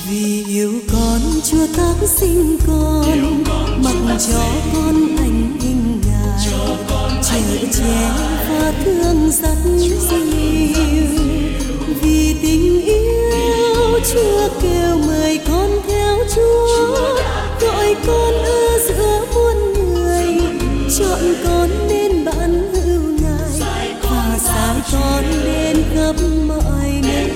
Vì yêu con Chúa tác sinh con, mặc cho con thành hình Ngài, chở che và thương dắt dìu. Vì tình yêu Chúa kêu mời con theo Chúa, gọi con ở giữa muôn người, chọn con nên bạn hữu Ngài và sai con đến khắp mọi nơi.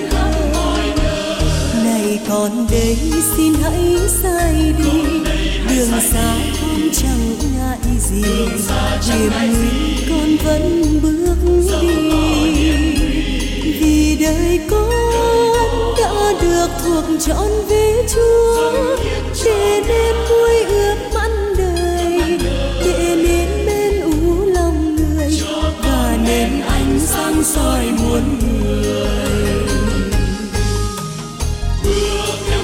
Này con đây xin hãy sai đi, đường xa con chẳng ngại gì, hiểm nguy con vẫn bước đi. Vì đời con đã được thuộc trọn với Chúa, để nên vui ước mãn đời, để nên bên ú lòng người và nên ánh sáng soi muôn người. Bước theo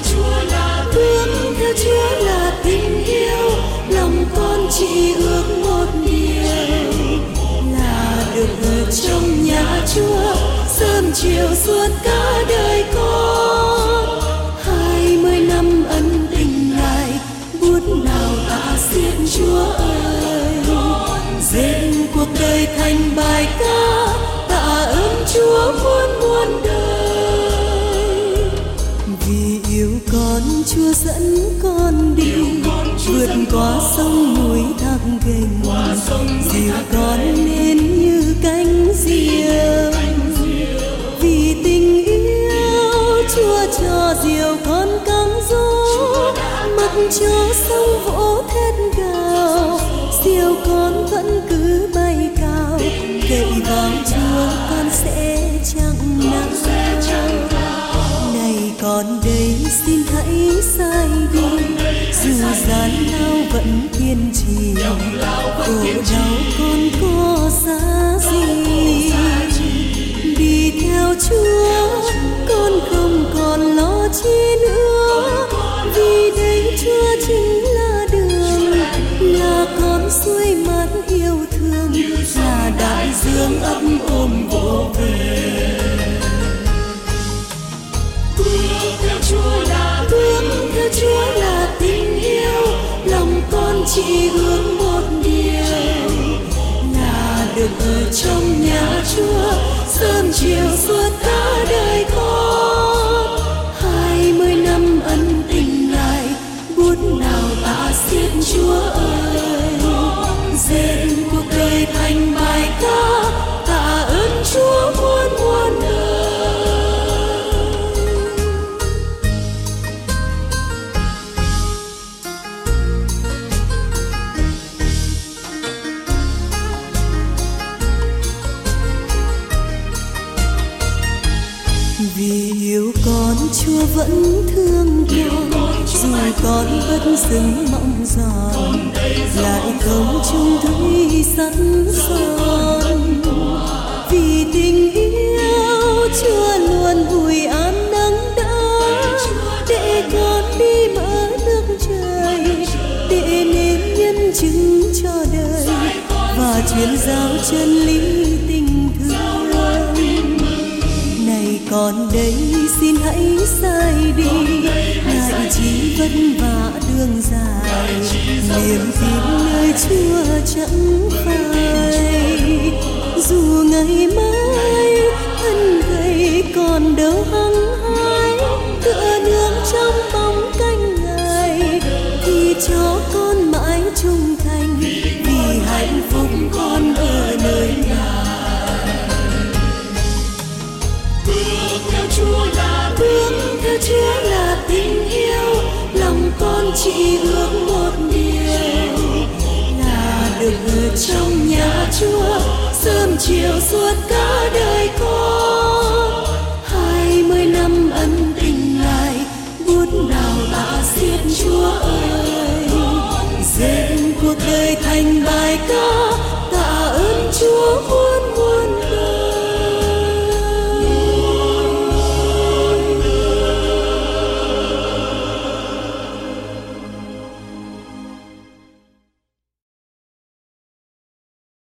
Chúa là tình yêu, lòng con chỉ ước một điều là được ở trong nhà Chúa, sớm chiều suốt cả đời con. 20 năm ân tình Ngài, bút nào ta xiết Chúa ơi, dệt cuộc đời thành bài ca, tạ ơn Chúa muôn muôn đời. Vì yêu con Chúa dẫn con đi, vượt qua sông núi thác gành, dìu con nên như cánh diều. Vì tình yêu Chúa cho diều con căng gió, mặc cho sông vỗ thét gào, diều con vẫn cứ bay cao, cậy vào Chúa con sẽ chẳng nao. Này con đây xin hãy sai đi, dù gian lao vẫn kiên trì, khổ đau con có giá gì. Đi theo Chúa con không còn lo chi nữa, vì đây Chúa chính là đường, là con suối mát yêu thương, là đại dương ấm ôm vỗ về. Bước theo Chúa là tình yêu, lòng con chỉ ước một điều là được ở trong nhà Chúa, sớm chiều suốt cả đời con. 20 năm ân tình Ngài, bút nào ta xiết Chúa ơi, dệt cuộc đời thành bài ca, tạ ơn Chúa muôn muôn đời. Vì yêu con Chúa vẫn thương con, dù con vẫn dừng mong giòn, lại không chung thủy sắt son. Vì tình yêu Chúa luôn ủi an nắng đỡ, để con đi mở nước trời, để nên nhân chứng cho đời và truyền giáo chân lý tình thương. Này con đây xin hãy sai đi, ngại chi vất vả đường dài, niềm tin nơi Chúa chẳng phai. Dù ngày mai thân gầy còn đâu hăng hái, tựa nương trong bóng cánh Ngài, thì cho con mãi trung thành, vì hạnh phúc con ở nơi nào. Bước theo Chúa là tình yêu, lòng con chỉ ước một điều là được ở trong nhà Chúa, sớm chiều suốt cả đời con.